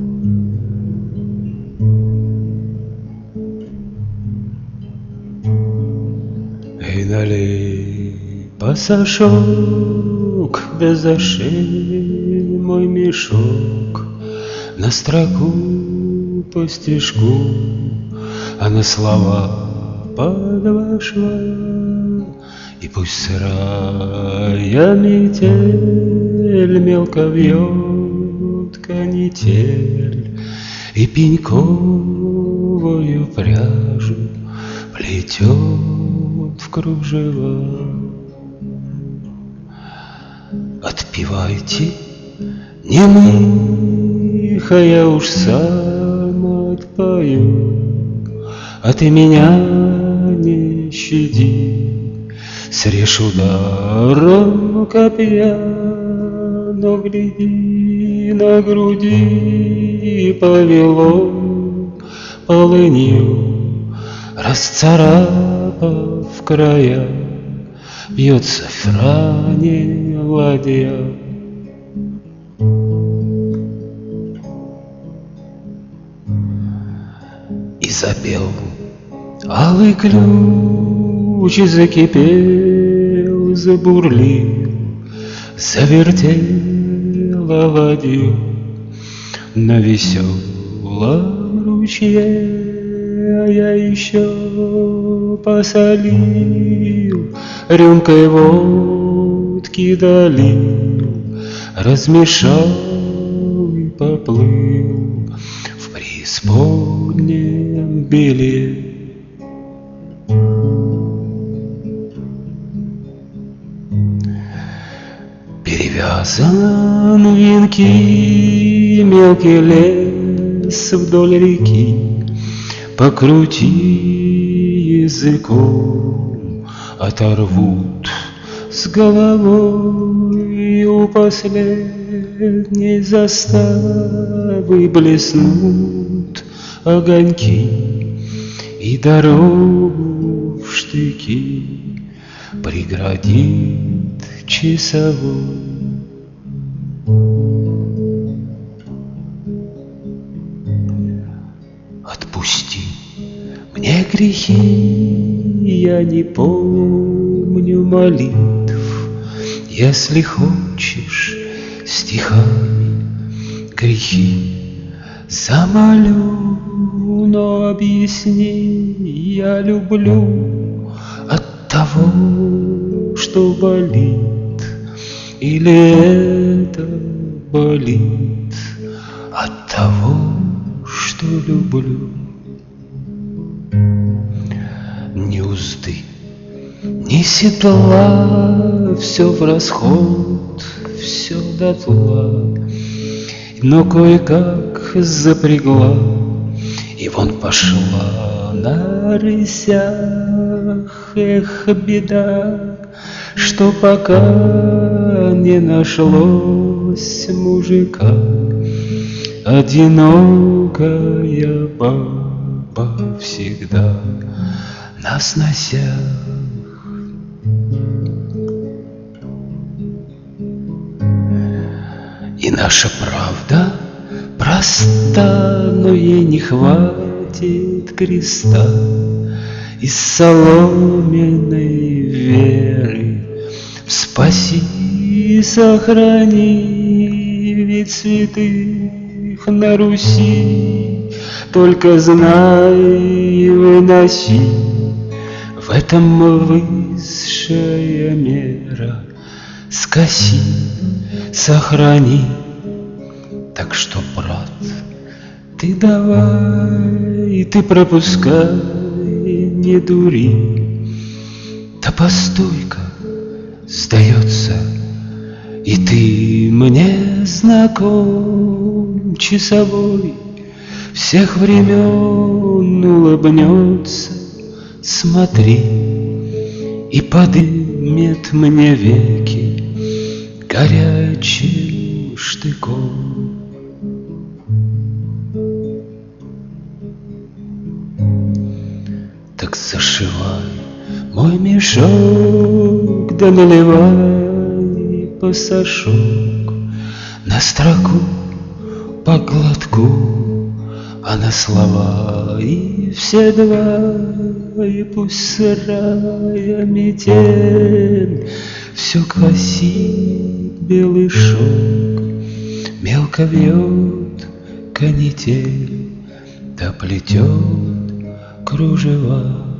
Эй, налей пасашок, да зашей мой мешок на строку по стежку, а на слова по два шва. И пусть сырая метель мелко вьет канитель, и пеньковую пряжу плетет в кружева. Отпевайте немых, а я уж сам отпою, а ты меня не щади. Срежь ударом копья, но гляди, на груди повело полынью, расцарапав края, бьется в ране ладья. И запел алый ключ, и закипел, забурлил, завертела ладью на веселом ручье. А я еще посолил, рюмкой водки долил, размешал и поплыл в преисподнем белье. Перевязан венки, мелкий лес вдоль реки, покрути языком, оторвут с головой, у последней заставы блеснут огоньки, и дорогу в штыки преградит часовой. Отпусти мне грехи, я не помню молитв. Если хочешь стихами грехи замолю, но объясни, я люблю от того, что болит, или это болит от того, что люблю. Ни узды, ни седла, все в расход, все дотла, но кое-как запрягла, и вон пошла на рысях. Эх, беда, что пока не нашлось мужика, одинокая баба всегда на сносях. И наша правда проста, но ей не хватит креста из соломенной веры. Спаси, сохрани, ведь святых на Руси только знай и выноси. В этом высшая мера. Скоси, сохрани. Так что, брат, ты давай, ты пропускай, не дури. Да постой-ка, сдается, и ты мне знаком. Часовой всех времен улыбнется, смотри, и подымет мне веки горячим штыком. Так зашивай мой мешок, да наливай пасашок на строку по глотку, а на слова и все два, и пусть сырая метель все красит белый шелк, мелко вьет канитель, да плетет кружева.